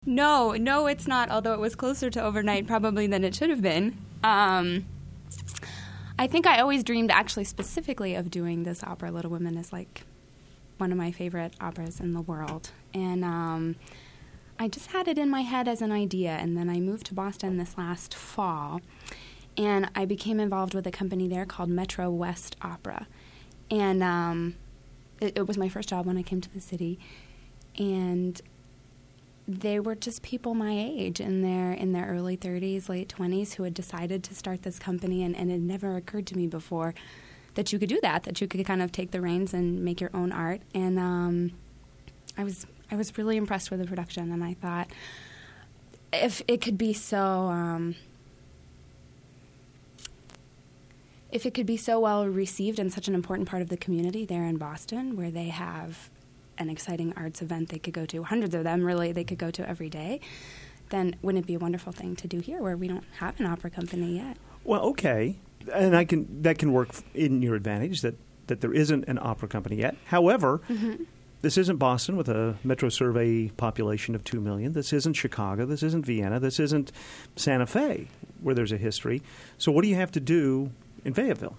No, it's not, although it was closer to overnight probably than it should have been. I think I always dreamed actually specifically of doing this opera. Little Women is like one of my favorite operas in the world. And I just had it in my head as an idea, and then I moved to Boston this last fall, and I became involved with a company there called Metro West Opera. And it was my first job when I came to the city, and they were just people my age in their early 30s, late 20s, who had decided to start this company, and it never occurred to me before that you could do that you could kind of take the reins and make your own art. And I was really impressed with the production, and I thought if it could be so well received in such an important part of the community there in Boston, where they have an exciting arts event they could go to, hundreds of them really, they could go to every day, then wouldn't it be a wonderful thing to do here where we don't have an opera company yet? Well, okay. And that can work in your advantage that there isn't an opera company yet. However, this isn't Boston with a Metro Survey population of 2 million. This isn't Chicago. This isn't Vienna. This isn't Santa Fe, where there's a history. So what do you have to do in Fayetteville?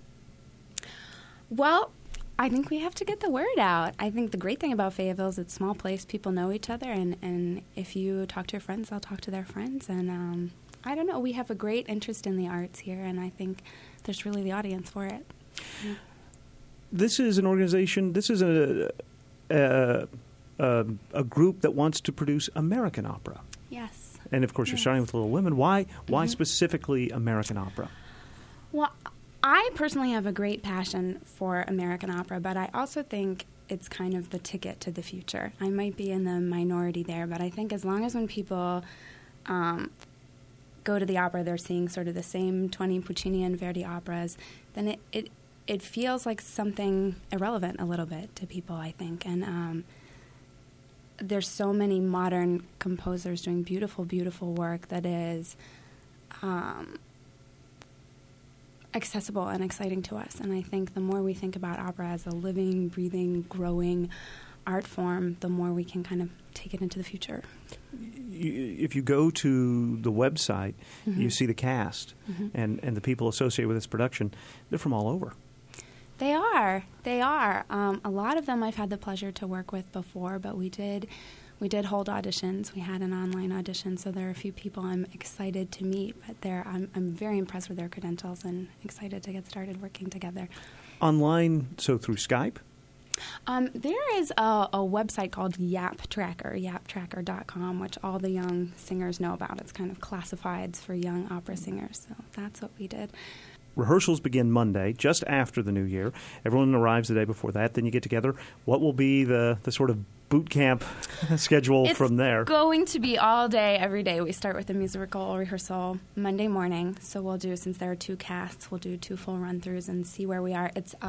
Well, I think we have to get the word out. I think the great thing about Fayetteville is it's a small place. People know each other, and if you talk to your friends, they'll talk to their friends. And I don't know. We have a great interest in the arts here, and I think there's really the audience for it. Yeah. This is an organization. This is a group that wants to produce American opera. Yes. And of course, you're starting with Little Women. Why specifically American opera? Well, I personally have a great passion for American opera, but I also think it's kind of the ticket to the future. I might be in the minority there, but I think as long as when people go to the opera, they're seeing sort of the same 20 Puccini and Verdi operas, then it feels like something irrelevant a little bit to people, I think. And there's so many modern composers doing beautiful, beautiful work that is accessible and exciting to us. And I think the more we think about opera as a living, breathing, growing art form, the more we can kind of take it into the future. If you go to the website, you see the cast and the people associated with this production. They're from all over. They are. A lot of them I've had the pleasure to work with before, but we did hold auditions. We had an online audition, so there are a few people I'm excited to meet, but I'm very impressed with their credentials and excited to get started working together. Online, so through Skype? There is a website called Yap Tracker, yaptracker.com, which all the young singers know about. It's kind of classifieds for young opera singers, so that's what we did. Rehearsals begin Monday, just after the New Year. Everyone arrives the day before that. Then you get together. What will be the sort of boot camp schedule from there? It's going to be all day, every day. We start with a musical rehearsal Monday morning. So we'll do, since there are 2 casts, we'll do 2 full run-throughs and see where we are. It's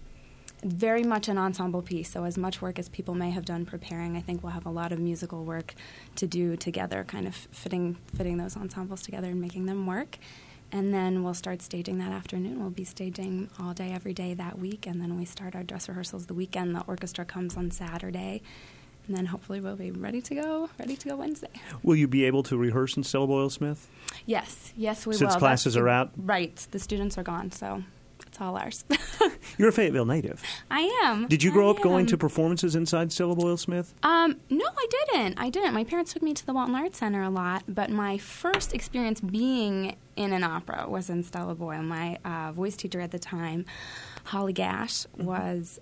very much an ensemble piece, so as much work as people may have done preparing, I think we'll have a lot of musical work to do together, kind of fitting those ensembles together and making them work. And then we'll start staging that afternoon. We'll be staging all day, every day that week, and then we start our dress rehearsals the weekend. The orchestra comes on Saturday, and then hopefully we'll be ready to go Wednesday. Will you be able to rehearse in Stella Boyle Smith? Yes, we will. Since classes are out? Right. The students are gone, so it's all ours. You're a Fayetteville native. I am. Did you grow up going to performances inside Stella Boyle Smith? No, I didn't. My parents took me to the Walton Arts Center a lot, but my first experience being in an opera was in Stella Boyle. My voice teacher at the time, Holly Gash, was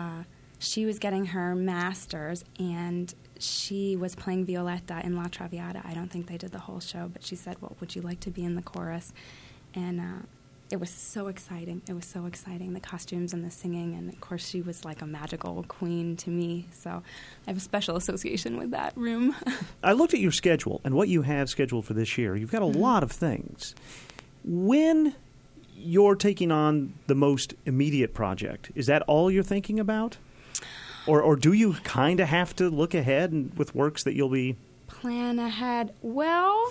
she was getting her master's, and she was playing Violetta in La Traviata. I don't think they did the whole show, but she said, well, would you like to be in the chorus? And it was so exciting. The costumes and the singing, and of course she was like a magical queen to me. So I have a special association with that room. I looked at your schedule and what you have scheduled for this year. You've got a lot of things. When you're taking on the most immediate project, is that all you're thinking about? Or do you kind of have to look ahead and with works that you'll be... Plan ahead. Well...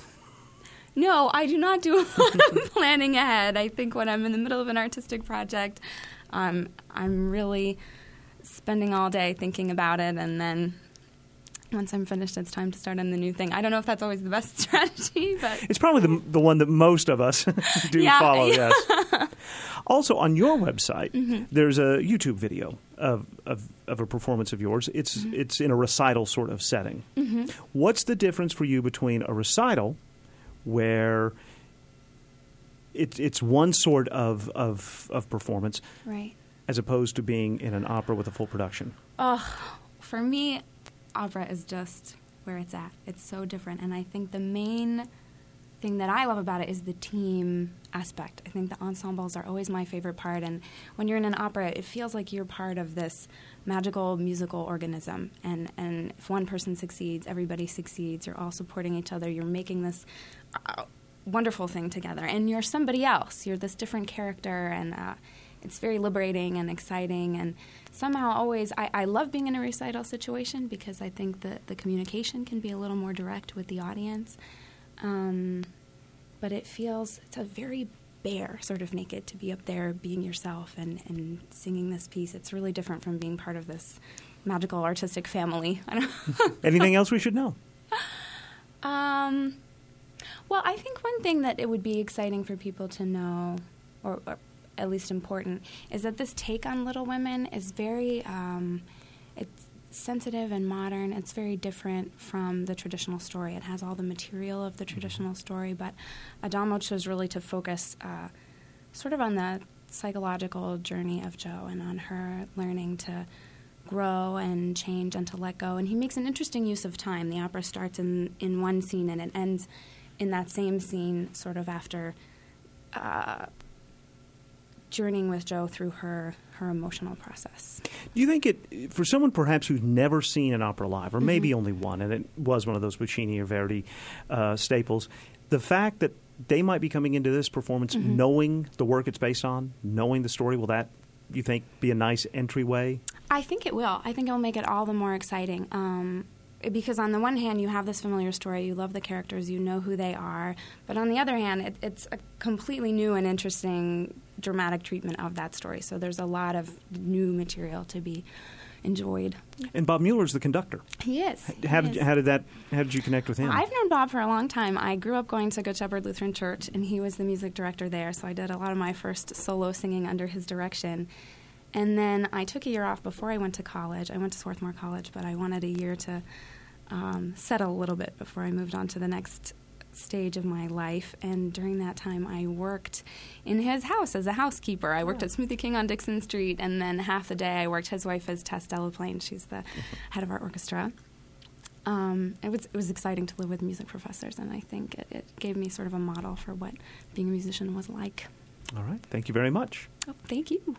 No, I do not do a lot of planning ahead. I think when I'm in the middle of an artistic project, I'm really spending all day thinking about it, and then once I'm finished, it's time to start on the new thing. I don't know if that's always the best strategy, but it's probably the one that most of us do follow. Yeah. Yes. Also, on your website, there's a YouTube video of a performance of yours. It's in a recital sort of setting. What's the difference for you between a recital, where it's one sort of performance, right, as opposed to being in an opera with a full production? For me, opera is just where it's at. It's so different. And I think the main thing that I love about it is the team aspect. I think the ensembles are always my favorite part. And when you're in an opera, it feels like you're part of this magical musical organism. And if one person succeeds, everybody succeeds. You're all supporting each other. You're making this wonderful thing together. And you're somebody else. You're this different character. And it's very liberating and exciting, and somehow always I love being in a recital situation because I think that the communication can be a little more direct with the audience. But it's a very bare, sort of naked, to be up there being yourself and singing this piece. It's really different from being part of this magical artistic family. Anything else we should know? Well, I think one thing that it would be exciting for people to know, or at least important, is that this take on Little Women is very it's sensitive and modern. It's very different from the traditional story. It has all the material of the traditional story, but Adamo chose really to focus sort of on the psychological journey of Jo and on her learning to grow and change and to let go. And he makes an interesting use of time. The opera starts in one scene and it ends in that same scene sort of after journeying with Jo through her emotional process. Do you think for someone perhaps who's never seen an opera live, or maybe only one, and it was one of those Puccini or Verdi staples, the fact that they might be coming into this performance knowing the work it's based on, knowing the story, will that, you think, be a nice entryway? I think it will. I think it will make it all the more exciting. Because on the one hand, you have this familiar story, you love the characters, you know who they are, but on the other hand, it's a completely new and interesting dramatic treatment of that story. So there's a lot of new material to be enjoyed. And Bob Mueller's the conductor. He is. How did you connect with him? Well, I've known Bob for a long time. I grew up going to Good Shepherd Lutheran Church, and he was the music director there, so I did a lot of my first solo singing under his direction. And then I took a year off before I went to college. I went to Swarthmore College, but I wanted a year to settle a little bit before I moved on to the next stage of my life. And during that time, I worked in his house as a housekeeper. I worked at Smoothie King on Dixon Street, and then half the day I worked. His wife is Tess Delaplane. She's the head of our orchestra. It was exciting to live with music professors, and I think it gave me sort of a model for what being a musician was like. All right. Thank you very much. Oh, thank you.